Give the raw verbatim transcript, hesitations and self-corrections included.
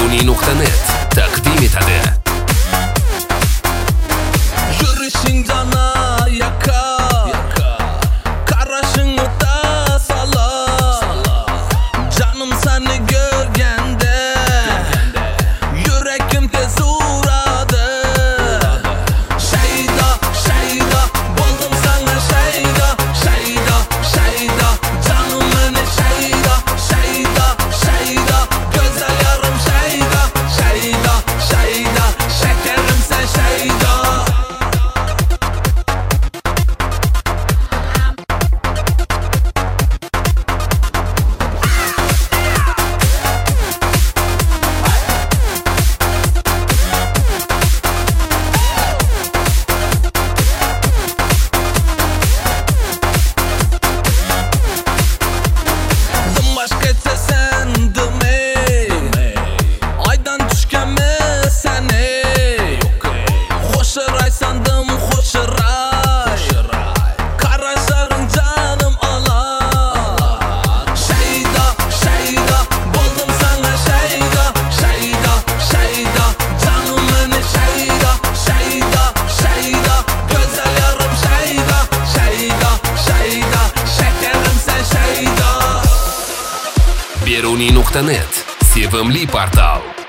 Beruniy nuqta net taqdim etadi. Yurishing jana yaka, qarashing o'ta saloq. Canım seni görgende yüragim tez uradi. Shayda, shayda, bo'ldim sana shayda, shayda, shayda. Canım meni shayda, shayda, shayda. Gözler yarım shayda, shayda, shayda. Şekerim sen shayda. Başketse sendim ey, aydan düşkenmi sen ey. Hoşıray sandım hoşıray, qarashlaring canım alar. Shayda, shayda, bo'ldim sana shayda, shayda, shayda. Canım meni shayda, shayda, shayda. Gözlerim shayda, shayda, shayda. Şekerim sen shayda. Beruniy nuqta net sevimli portal.